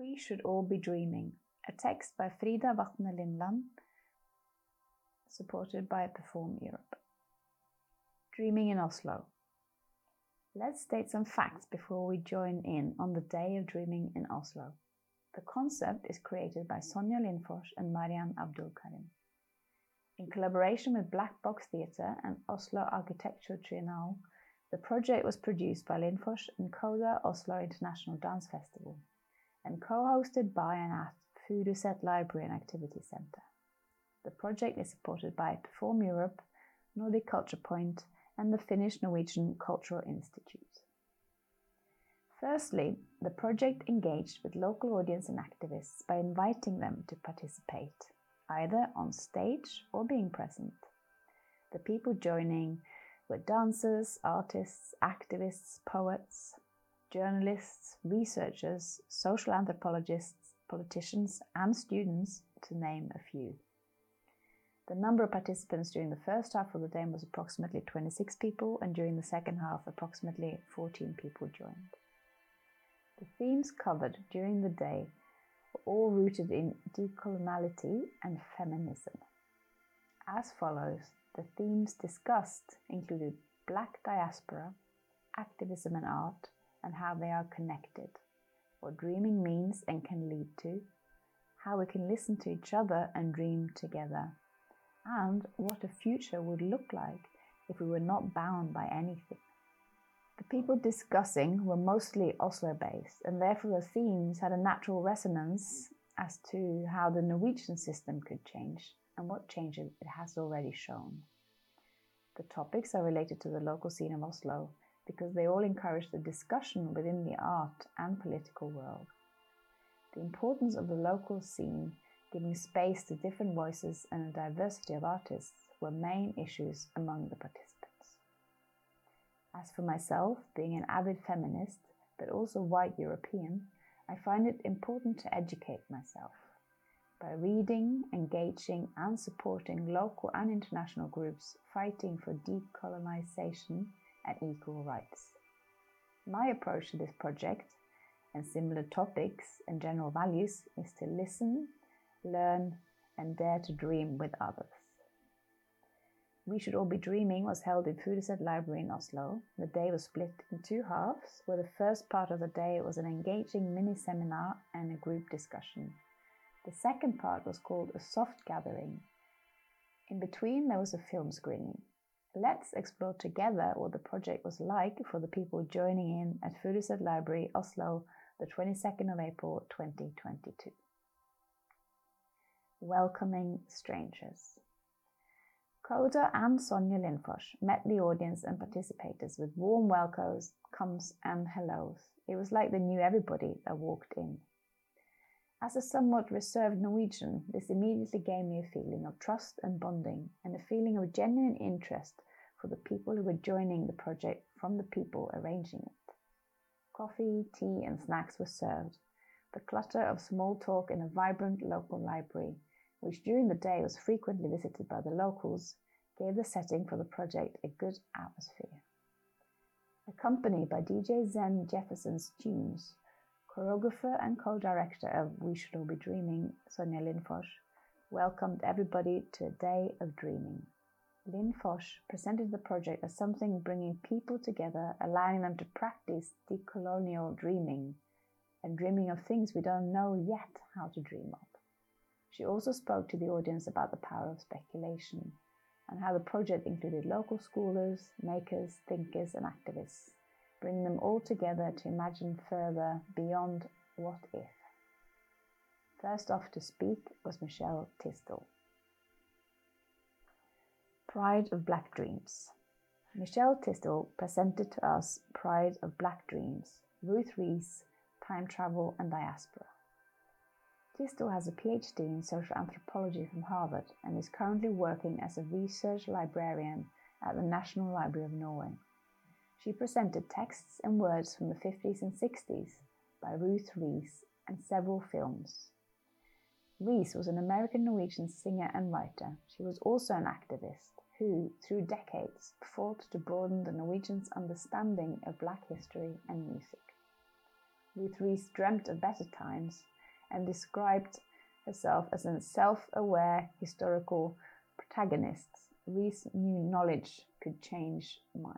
We Should All Be Dreaming, a text by Frida Vatne Lindland, supported by Perform Europe. Dreaming in Oslo. Let's state some facts before we join in on the Day of Dreaming in Oslo. The concept is created by Sonja Lindfors and Marian Abdulkarim. In collaboration with Black Box Theatre and Oslo Architecture Triennale, the project was produced by Lindfors and Coda Oslo International Dance Festival and co-hosted by and at Furuset Library and Activity Centre. The project is supported by Perform Europe, Nordic Culture Point and the Finnish-Norwegian Cultural Institute. Firstly, the project engaged with local audience and activists by inviting them to participate, either on stage or being present. The people joining were dancers, artists, activists, poets, journalists, researchers, social anthropologists, politicians, and students, to name a few. The number of participants during the first half of the day was approximately 26 people, and during the second half, approximately 14 people joined. The themes covered during the day were all rooted in decoloniality and feminism. As follows, the themes discussed included Black diaspora, activism and art, and how they are connected, what dreaming means and can lead to, how we can listen to each other and dream together, and what a future would look like if we were not bound by anything. The people discussing were mostly Oslo-based, and therefore the themes had a natural resonance as to how the Norwegian system could change and what changes it has already shown. The topics are related to the local scene of Oslo because they all encourage the discussion within the art and political world. The importance of the local scene, giving space to different voices and a diversity of artists, were main issues among the participants. As for myself, being an avid feminist, but also white European, I find it important to educate myself by reading, engaging and supporting local and international groups fighting for decolonization and equal rights. My approach to this project and similar topics and general values is to listen, learn and dare to dream with others. We Should All Be Dreaming was held in Furuset Library in Oslo. The day was split in two halves, where the first part of the day was an engaging mini-seminar and a group discussion. The second part was called a soft gathering. In between there was a film screening. Let's explore together what the project was like for the people joining in at Furuset Library, Oslo, the 22nd of April 2022. Welcoming strangers. Coda and Sonja Lindfors met the audience and participators with warm welcomes, comes and hellos. It was like they knew everybody that walked in. As a somewhat reserved Norwegian, this immediately gave me a feeling of trust and bonding, and a feeling of genuine interest for the people who were joining the project from the people arranging it. Coffee, tea and snacks were served. The clutter of small talk in a vibrant local library, which during the day was frequently visited by the locals, gave the setting for the project a good atmosphere. Accompanied by DJ Zen Jefferson's tunes, choreographer and co-director of We Should All Be Dreaming, Sonja Lindfors, welcomed everybody to a day of dreaming. Lindfors presented the project as something bringing people together, allowing them to practice decolonial dreaming and dreaming of things we don't know yet how to dream of. She also spoke to the audience about the power of speculation and how the project included local scholars, makers, thinkers and activists, bringing them all together to imagine further beyond what if. First off to speak was Michelle Tistel. Pride of Black Dreams. Michelle Tistel presented to us Pride of Black Dreams, Ruth Rees, Time Travel and Diaspora. Tistel has a PhD in social anthropology from Harvard and is currently working as a research librarian at the National Library of Norway. She presented texts and words from the 50s and 60s by Ruth Rees and several films. Rees was an American-Norwegian singer and writer. She was also an activist who, through decades, fought to broaden the Norwegians' understanding of Black history and music. Ruth Rees dreamt of better times and described herself as a self-aware historical protagonist. Rees knew knowledge could change minds.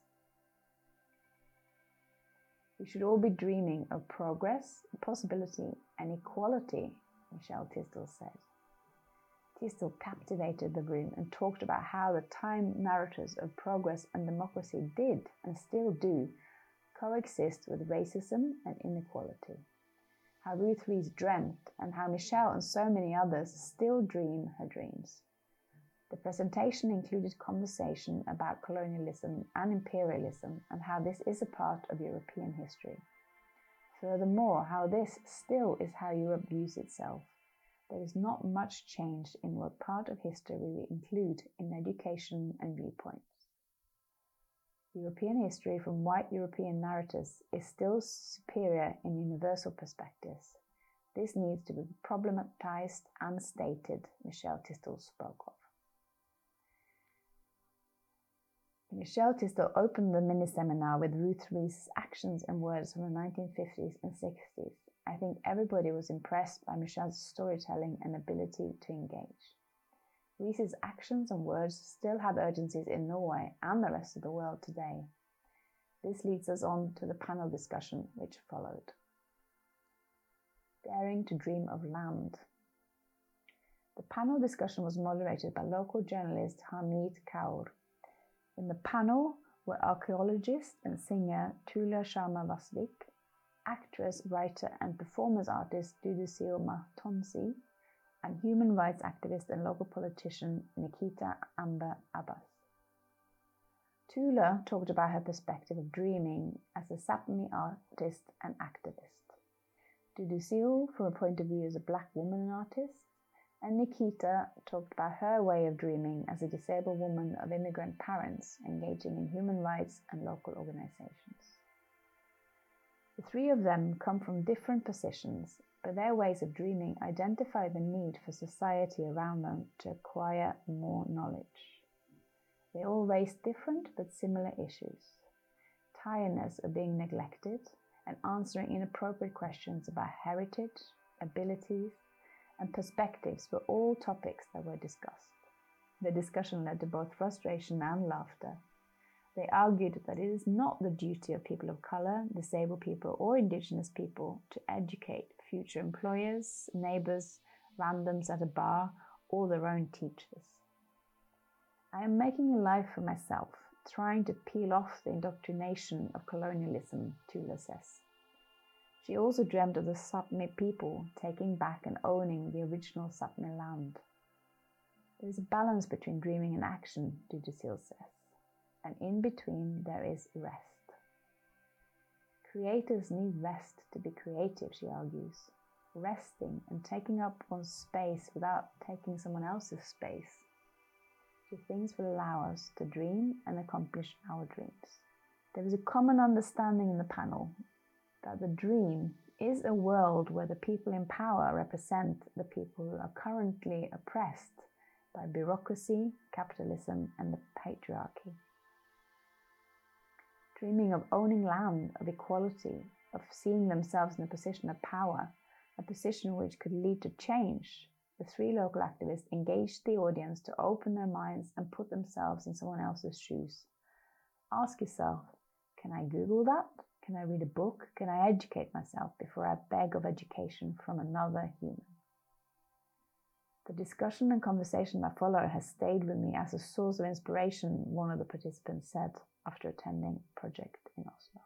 We should all be dreaming of progress, possibility, and equality, Michelle Tisdall said. Tisdall captivated the room and talked about how the time narratives of progress and democracy did, and still do, coexist with racism and inequality. How Ruth Rees dreamt, and how Michelle and so many others still dream her dreams. The presentation included conversation about colonialism and imperialism and how this is a part of European history. Furthermore, how this still is how Europe views itself. There is not much change in what part of history we include in education and viewpoints. European history from white European narratives is still superior in universal perspectives. This needs to be problematized and stated, Michelle Tisdall spoke of. Michelle Tisdall opened the mini-seminar with Ruth Rees' actions and words from the 1950s and 60s. I think everybody was impressed by Michelle's storytelling and ability to engage. Rees' actions and words still have urgencies in Norway and the rest of the world today. This leads us on to the panel discussion which followed. Daring to Dream of Land. The panel discussion was moderated by local journalist Hamid Kaur. In the panel were archaeologist and singer Tula Sharma Vasvik, actress, writer and performance artist Dudusil Mahtonsi, and human rights activist and local politician Nikita Amber Abbas. Tula talked about her perspective of dreaming as a Sapmi artist and activist. Dudusil from a point of view as a black woman and artist, and Nikita talked about her way of dreaming as a disabled woman of immigrant parents engaging in human rights and local organizations. The three of them come from different positions, but their ways of dreaming identify the need for society around them to acquire more knowledge. They all raise different but similar issues: tiredness of being neglected and answering inappropriate questions about heritage, abilities, and perspectives were all topics that were discussed. The discussion led to both frustration and laughter. They argued that it is not the duty of people of colour, disabled people or indigenous people to educate future employers, neighbours, randoms at a bar, or their own teachers. I am making a life for myself, trying to peel off the indoctrination of colonialism, Tula says. She also dreamt of the Sapmi people taking back and owning the original Sapmi land. There is a balance between dreaming and action, Dudusil says, and in between there is rest. Creators need rest to be creative, she argues. Resting and taking up one's space without taking someone else's space. She thinks will allow us to dream and accomplish our dreams. There is a common understanding in the panel that the dream is a world where the people in power represent the people who are currently oppressed by bureaucracy, capitalism, and the patriarchy. Dreaming of owning land, of equality, of seeing themselves in a position of power, a position which could lead to change, the three local activists engaged the audience to open their minds and put themselves in someone else's shoes. Ask yourself, can I Google that? Can I read a book? Can I educate myself before I beg of education from another human? The discussion and conversation that followed has stayed with me as a source of inspiration, one of the participants said after attending a project in Oslo.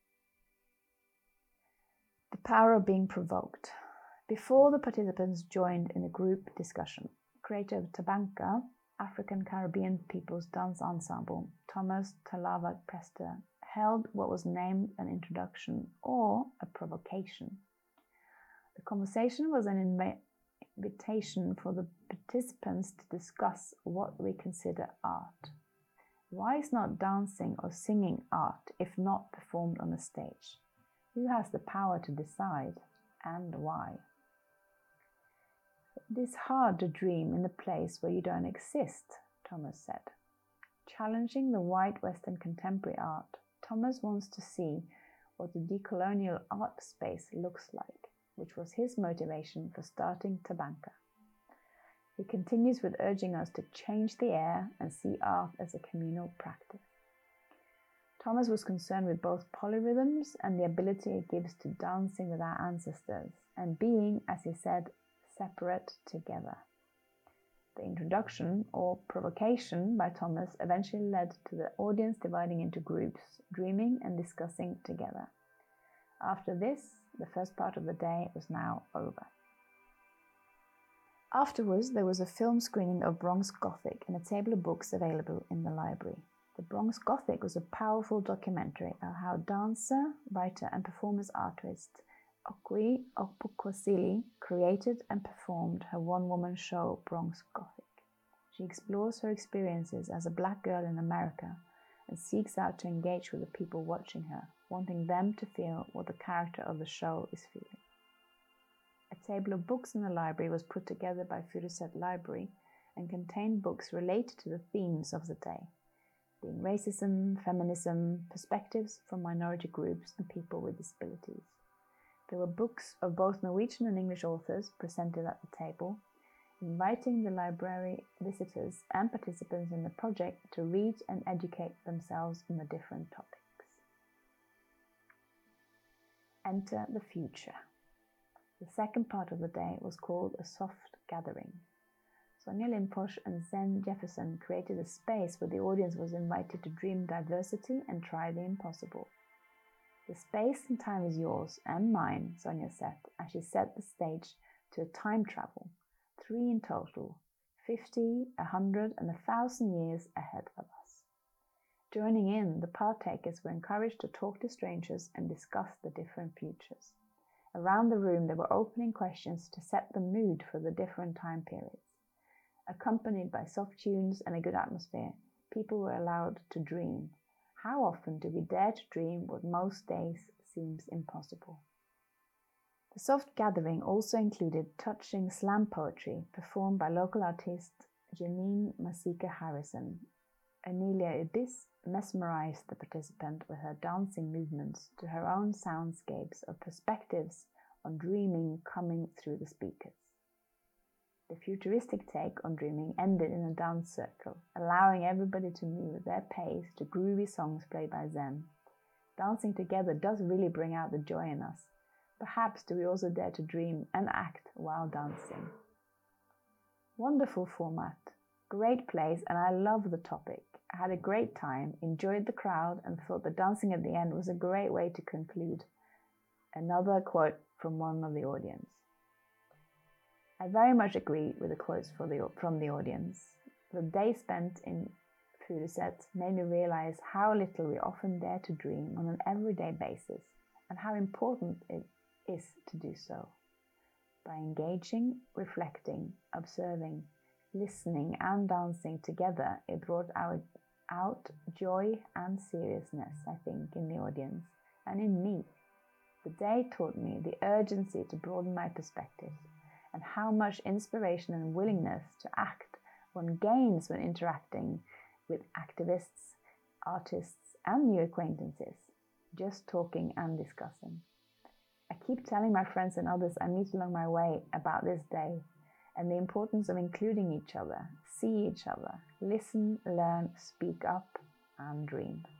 The power of being provoked. Before the participants joined in a group discussion, creator of Tabanka, African Caribbean People's Dance Ensemble, Thomas Talawa Prester, held what was named an introduction or a provocation. The conversation was an invitation for the participants to discuss what we consider art. Why is not dancing or singing art if not performed on a stage? Who has the power to decide, and why? It is hard to dream in a place where you don't exist, Thomas said. Challenging the white Western contemporary art, Thomas wants to see what the decolonial art space looks like, which was his motivation for starting Tabanka. He continues with urging us to change the air and see art as a communal practice. Thomas was concerned with both polyrhythms and the ability it gives to dancing with our ancestors and being, as he said, separate together. The introduction, or provocation, by Thomas eventually led to the audience dividing into groups, dreaming and discussing together. After this, the first part of the day was now over. Afterwards, there was a film screening of Bronx Gothic and a table of books available in the library. The Bronx Gothic was a powerful documentary of how dancer, writer and performance artist Okwe Okpukwasili created and performed her one-woman show Bronx Gothic. She explores her experiences as a black girl in America and seeks out to engage with the people watching her, wanting them to feel what the character of the show is feeling. A table of books in the library was put together by Furuset Library and contained books related to the themes of the day, being racism, feminism, perspectives from minority groups and people with disabilities. There were books of both Norwegian and English authors presented at the table, inviting the library visitors and participants in the project to read and educate themselves on the different topics. Enter the future. The second part of the day was called a soft gathering. Sonja Lindfors and Zen Jefferson created a space where the audience was invited to dream diversity and try the impossible. The space and time is yours and mine, Sonja said, as she set the stage to a time travel, 3 in total, 50, 100 and 1,000 years ahead of us. Joining in, the partakers were encouraged to talk to strangers and discuss the different futures. Around the room there were opening questions to set the mood for the different time periods. Accompanied by soft tunes and a good atmosphere, people were allowed to dream. How often do we dare to dream what most days seems impossible? The soft gathering also included touching slam poetry performed by local artist Janine Masika Harrison. Anelia Ibis mesmerized the participant with her dancing movements to her own soundscapes of perspectives on dreaming coming through the speakers. The futuristic take on dreaming ended in a dance circle, allowing everybody to move at their pace to groovy songs played by Zen. Dancing together does really bring out the joy in us. Perhaps do we also dare to dream and act while dancing? Wonderful format, great place, and I love the topic. I had a great time, enjoyed the crowd, and thought the dancing at the end was a great way to conclude. Another quote from one of the audience. I very much agree with the quotes from the audience. The day spent in Furuset made me realize how little we often dare to dream on an everyday basis and how important it is to do so. By engaging, reflecting, observing, listening and dancing together, it brought out joy and seriousness, I think, in the audience and in me. The day taught me the urgency to broaden my perspective and how much inspiration and willingness to act one gains when interacting with activists, artists, and new acquaintances, just talking and discussing. I keep telling my friends and others I meet along my way about this day and the importance of including each other, see each other, listen, learn, speak up, and dream.